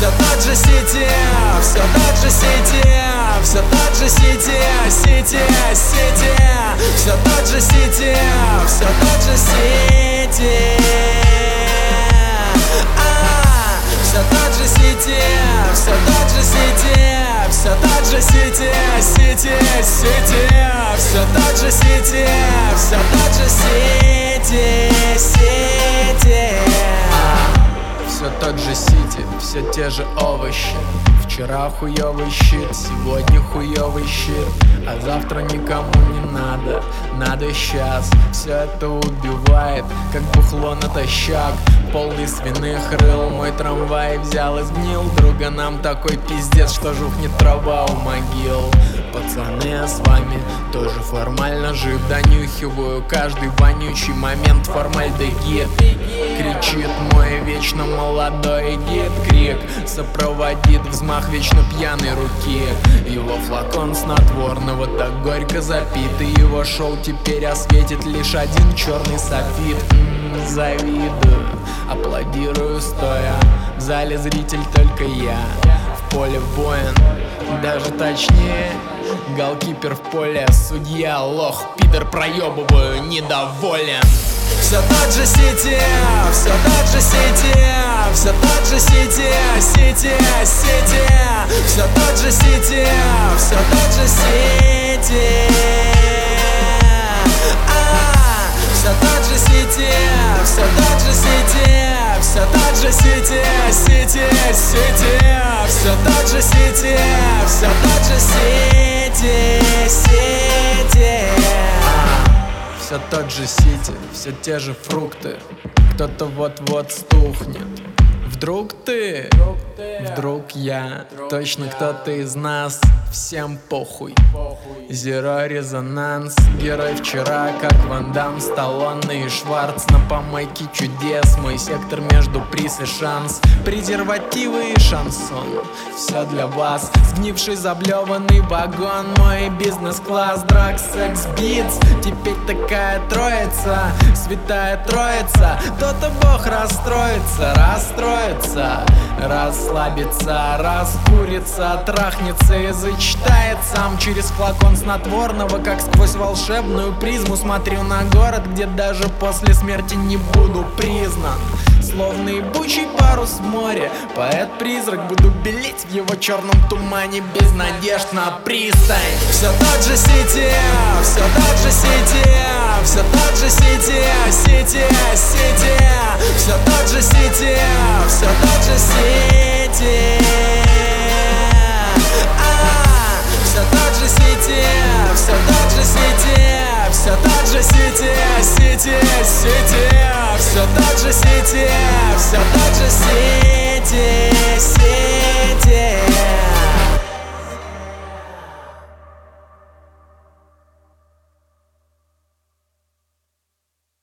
все тот же Сити, все тот же Сити, все тот же Сити, Сити, Сити, все тот же Сити, все тот же Сити. Все тот же Сити, все тот же Сити, все тот же Сити, Сити, Сити, все тот же Сити, все тот же Сити, Сити. Все тот же Сити, все те же овощи. Вчера хуёвый щит, сегодня хуёвый щит, а завтра никому не надо, надо сейчас. Все это убивает, как бухло натощак. Полный свиных рыл, мой трамвай взял и сгнил. Друга нам такой пиздец, что жухнет трава у могил. Пацаны, я с вами тоже формально жив. Донюхиваю каждый вонючий момент формальдегид. Кричит мой вечно молодой гид. Крик сопроводит взмах вечно пьяной руки. Его флакон снотворного так горько запитый. Его шоу теперь осветит лишь один черный софит. Завидую, аплодирую стоя. В зале зритель только я, в поле воин, даже точнее голкипер в поле, судья лох, пидор, проебываю, недоволен. Все тот же Сити, все тот же Сити, все тот же Сити, Сити, Сити, все тот же Сити, все тот же Сити. Все тот же Сити, все тот же Сити, все тот же Сити, Сити, Сити, все тот же Сити, все тот же Сити, Сити. Все тот же Сити, все те же фрукты. Кто-то вот-вот стухнет. Вдруг ты, вдруг я, точно кто-то из нас. Всем похуй. Зеро резонанс. Герой вчера, как Ван Дамм, Сталлоне и Шварц. На помойке чудес, мой сектор между приз и шанс. Презервативы и шансон, все для вас. Сгнивший заблеванный вагон, мой бизнес-класс. Драг, секс, битс, теперь такая троица, святая троица. То-то Бог расстроится, расстроится, расслабится, раскурится, трахнется и зачитает сам через флакон снотворного. Как сквозь волшебную призму смотрю на город, где даже после смерти не буду признан. Словно ебучий парус в море, поэт-призрак, буду белеть в его черном тумане без надежд на пристань. Все тот же Сити, все тот же Сити, все тот же Сити, Сити, Сити, все тот же Сити, все тот же Сити. Все тот же Сити, все тот же Сити, все тот же Сити, Сити, Сити, все тот же Сити, все тот же Сити.